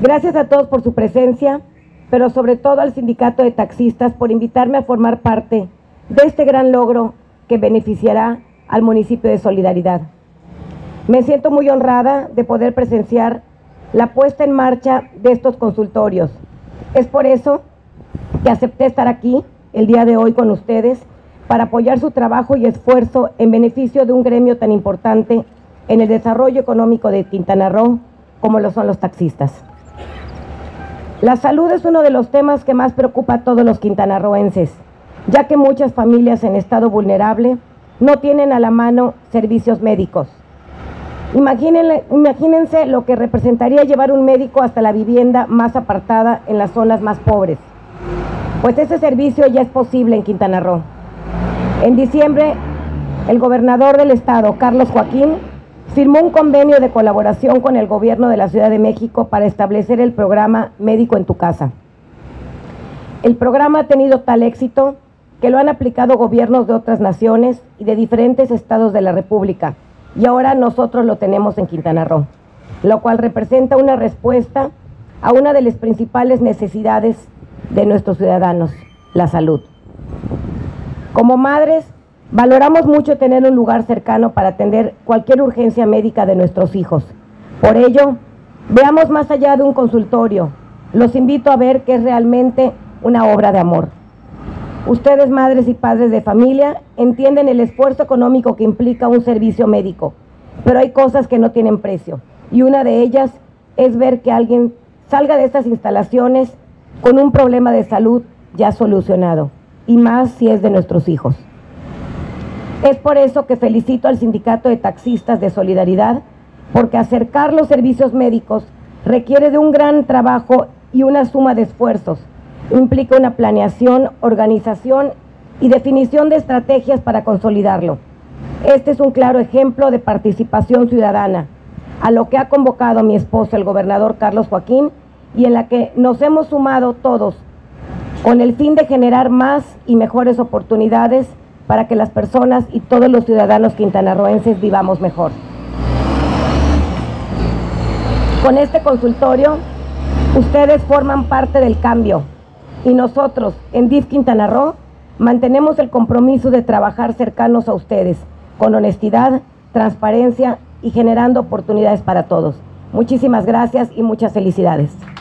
Gracias a todos por su presencia, pero sobre todo al Sindicato de Taxistas por invitarme a formar parte de este gran logro que beneficiará al municipio de Solidaridad. Me siento muy honrada de poder presenciar la puesta en marcha de estos consultorios. Es por eso que acepté estar aquí el día de hoy con ustedes para apoyar su trabajo y esfuerzo en beneficio de un gremio tan importante en el desarrollo económico de Quintana Roo como lo son los taxistas. La salud es uno de los temas que más preocupa a todos los quintanarroenses, ya que muchas familias en estado vulnerable no tienen a la mano servicios médicos. Imagínense lo que representaría llevar un médico hasta la vivienda más apartada en las zonas más pobres. Pues ese servicio ya es posible en Quintana Roo. En diciembre, el gobernador del estado, Carlos Joaquín, firmó un convenio de colaboración con el gobierno de la Ciudad de México para establecer el programa Médico en tu Casa. El programa ha tenido tal éxito que lo han aplicado gobiernos de otras naciones y de diferentes estados de la República, y ahora nosotros lo tenemos en Quintana Roo, lo cual representa una respuesta a una de las principales necesidades de nuestros ciudadanos, la salud. Como madres, valoramos mucho tener un lugar cercano para atender cualquier urgencia médica de nuestros hijos. Por ello, veamos más allá de un consultorio. Los invito a ver que es realmente una obra de amor. Ustedes, madres y padres de familia, entienden el esfuerzo económico que implica un servicio médico, pero hay cosas que no tienen precio, y una de ellas es ver que alguien salga de estas instalaciones con un problema de salud ya solucionado, y más si es de nuestros hijos. Es por eso que felicito al Sindicato de Taxistas de Solidaridad, porque acercar los servicios médicos requiere de un gran trabajo y una suma de esfuerzos. Implica una planeación, organización y definición de estrategias para consolidarlo. Este es un claro ejemplo de participación ciudadana, a lo que ha convocado mi esposo, el gobernador Carlos Joaquín, y en la que nos hemos sumado todos, con el fin de generar más y mejores oportunidades para que las personas y todos los ciudadanos quintanarroenses vivamos mejor. Con este consultorio, ustedes forman parte del cambio, y nosotros, en DIF Quintana Roo, mantenemos el compromiso de trabajar cercanos a ustedes, con honestidad, transparencia y generando oportunidades para todos. Muchísimas gracias y muchas felicidades.